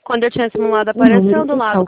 Quando eu tinha simulado, O número apareceu do está lado